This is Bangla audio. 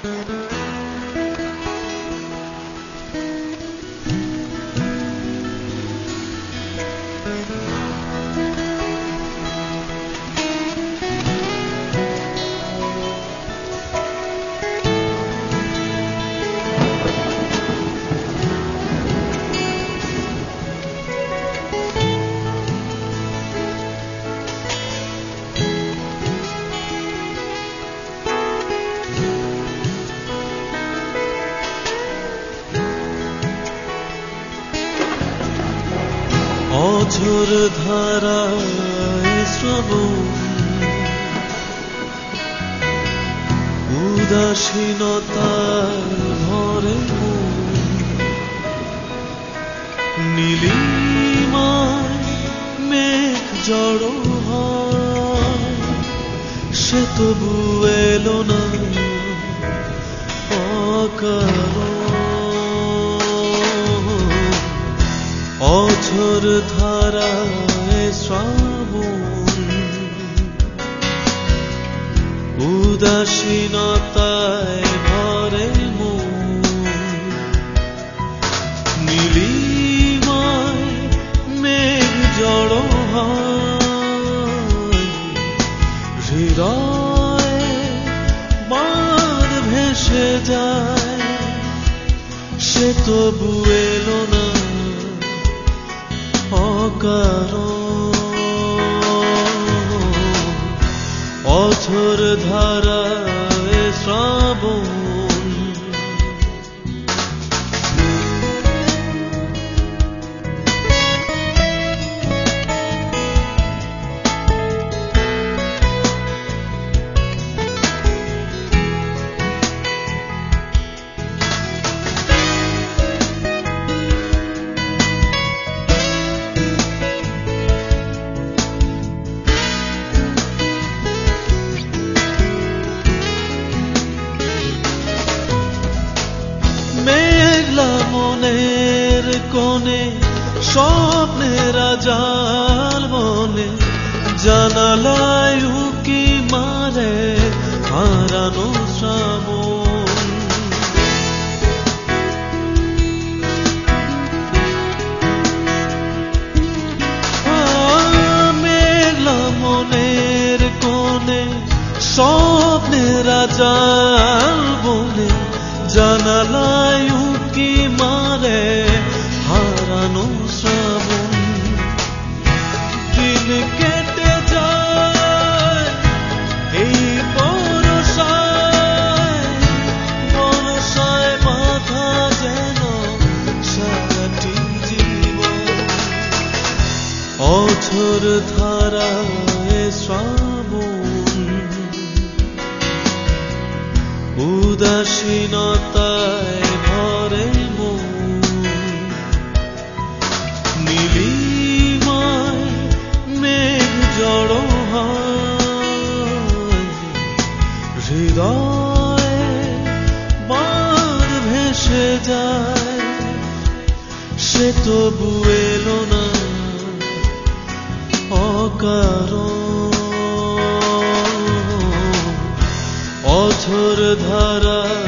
অঝোর ধারায় শ্রাবণ উদাসীনতার ভরে নীলিমায় মেঘ জড়ো হয়, সে তবু এলো না অকারণ। অঝোর ধারায় শ্রাবণ উদাসীনতায় ভরে নীলিমায় মেঘ জড়ো হয়, হৃদয়ে বাঁধ ভেসে যায়, সে তবু এলো না অঝোর ধারায় শ্রাবণ। মনের কোণে স্বপ্নের জাল বনে জানালায় উকি মারে হারানো শ্রাবণ। মেঘলা মনের কোণে স্বপ্নের জাল বনে জানালায় উকি মারে হারানো শ্রাবণ। দিন কেটে যায় এই বর্ষায়, বর্ষায় বাঁধা যেন সারাটি জীবন। অঝোর ধারায় শ্রাবণ উদাসীনতায় ভরে নীলিমায় মেঘ জড়ো হয়, হৃদয়ে বাঁধ ভেসে যায়, সে তবু এলো না অকারণ। অঝোর ধারা